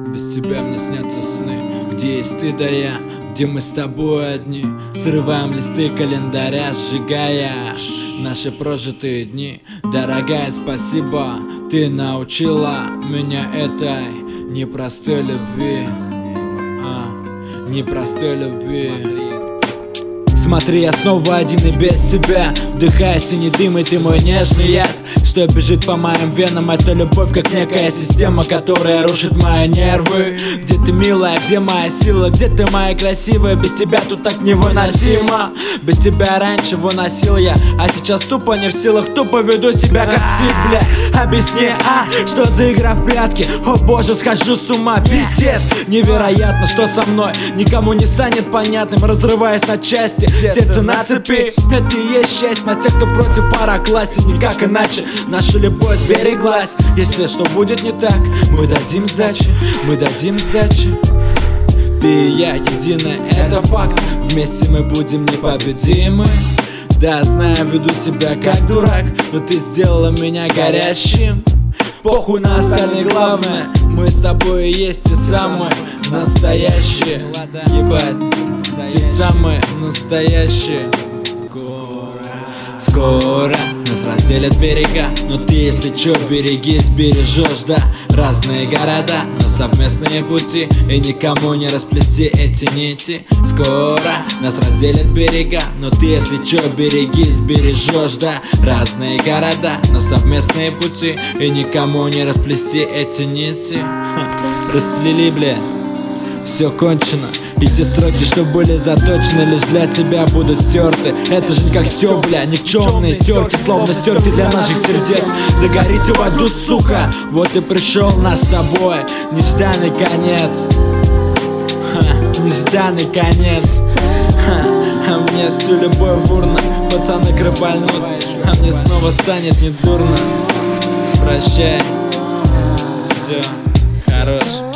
Без тебя мне снятся сны. Где есть ты да я, где мы с тобой одни. Срываем листы календаря, сжигая наши прожитые дни. Дорогая, спасибо, ты научила меня этой непростой любви, непростой любви. Смотри, я снова один и без тебя. Вдыхаю синий дым, и ты мой нежный яд, что бежит по моим венам. Это любовь, как некая система, которая рушит мои нервы. Где ты, милая, где моя сила, где ты, моя красивая? Без тебя тут так невыносимо. Без тебя раньше выносил я, а сейчас тупо не в силах, тупо веду себя как псих, бля. Объясни, что за игра в прятки? О боже, схожу с ума, пиздец. Невероятно, что со мной никому не станет понятным. Разрываясь на части, сердце на цепи. Это и есть счастье на тех, кто против пароклассе. Никак иначе наша любовь береглась. Если что будет не так, мы дадим сдачи, мы дадим сдачи. Ты и я единое, это факт. Вместе мы будем непобедимы. Да, знаю, веду себя как дурак, но ты сделала меня горящим. Похуй на остальные, главное, мы с тобой и есть те самые настоящие. Ебать, те самые настоящие. Скоро нас разделят берега, но ты, если чё, берегись, бережешь, да. Разные города, но совместные пути, и никому не расплести эти нити. Скоро нас разделят берега, но ты, если чё, берегись, бережешь, да. Разные города, но совместные пути, и никому не расплести эти нити. Расплели, бля. Все кончено, и те строки, что были заточены, лишь для тебя будут стерты. Это жизнь как стёб, бля, никчемные терки, словно стерты для наших сердец. Догорите в аду, сука, вот и пришел нас с тобой нежданный конец. Нежданный конец. А мне всю любовь урна, пацаны крыбальнут, а мне снова станет недурно. Прощай, все, хорош.